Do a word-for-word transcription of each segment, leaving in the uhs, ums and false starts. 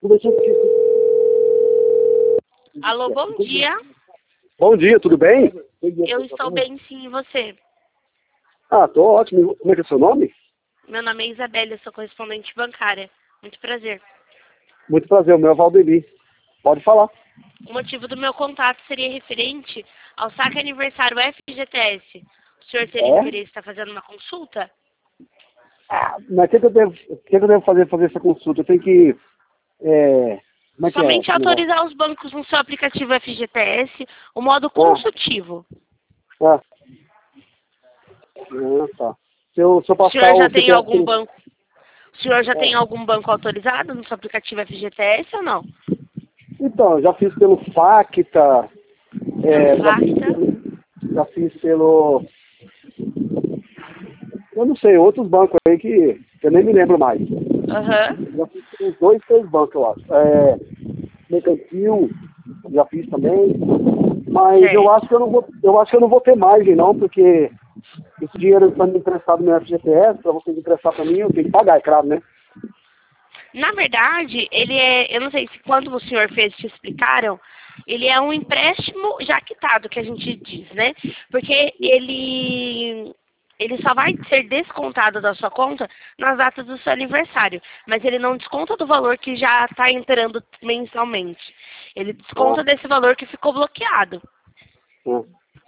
Alô, bom dia. Bom dia, tudo bem? Eu estou bem, sim, e você? Ah, tô ótimo. Como é que é o seu nome? Meu nome é Isabelle, eu sou correspondente bancária. Muito prazer. Muito prazer, o meu é Valdeli. Pode falar. O motivo do meu contato seria referente ao saque aniversário F G T S. O senhor teria É? interesse em estar fazendo uma consulta? Ah, mas o que, que, eu devo- o que, que eu devo fazer para fazer essa consulta? Eu tenho que... É, como é que é Somente esse negócio? autorizar os bancos no seu aplicativo F G T S, o modo Ah, consultivo. ah, ah, tá. Se eu, se eu O passar senhor o já tem C P F... algum banco? O senhor já tem Ah, algum banco autorizado no seu aplicativo F G T S ou não? então, eu já fiz pelo Facta, Pelo é, já, fiz, Facta? já fiz pelo... Eu não sei, outros bancos aí que, que eu nem me lembro mais. Aham. Já fiz uns dois, três bancos, eu acho. É, Mercantil, já fiz também. Mas eu acho Certo. que eu não vou, eu acho que eu não vou ter margem não, porque esse dinheiro está me emprestado no F G T S, para vocês emprestar para mim, eu tenho que pagar, é claro, né? Na verdade, ele é, eu não sei se quando o senhor fez te explicaram, ele é um empréstimo já quitado, que a gente diz, né? Porque ele ele só vai ser descontado da sua conta nas datas do seu aniversário, mas ele não desconta do valor que já está entrando mensalmente. Ele Ah, desconta desse valor que ficou bloqueado. ah.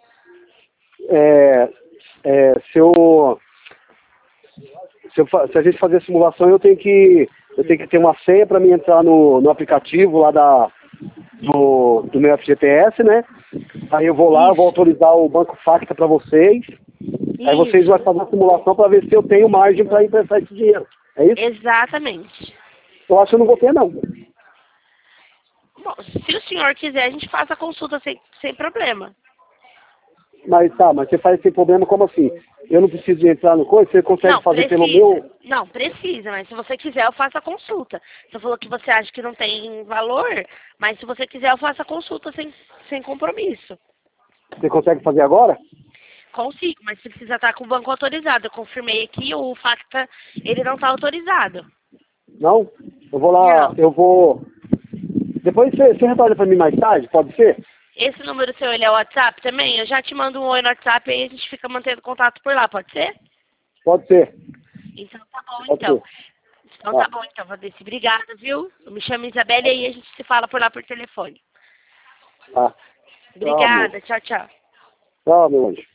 É, é, se, eu, se, eu, fa- se a gente fazer a simulação, eu tenho que, eu tenho que ter uma senha para mim entrar no, no aplicativo lá da, do, do meu F G T S, né? Aí eu vou lá, eu vou Isso, autorizar o Banco Facta para vocês. Aí vocês vão isso, fazer a simulação para ver se eu tenho margem para emprestar esse dinheiro. É isso? exatamente. Eu acho que eu não vou ter, não. Bom, se o senhor quiser, a gente faz a consulta sem, sem problema. Mas tá, mas você faz sem problema, como assim? Eu não preciso de entrar no coisa, você consegue Não, fazer pelo precisa. meu... Não, precisa, mas se você quiser, eu faço a consulta. Você falou que você acha que não tem valor, mas se você quiser, eu faço a consulta sem, sem compromisso. Você consegue fazer agora? Consigo, mas precisa estar com o banco autorizado. Eu confirmei aqui, o Facta, ele não está autorizado. Não? Eu vou lá, Não. eu vou... Depois você, você retorna para mim mais tarde, pode ser? Esse número seu, ele é o WhatsApp também? Eu já te mando um oi no WhatsApp e aí a gente fica mantendo contato por lá, pode ser? Pode ser, Então tá bom, pode então. ser. Então tá Ah, bom, então, Vadeci. Obrigada, viu? Eu me chamo Isabelle e aí a gente se fala por lá por telefone. ah. Tchau, amor. Obrigada, tchau, tchau. Tchau, meu anjo.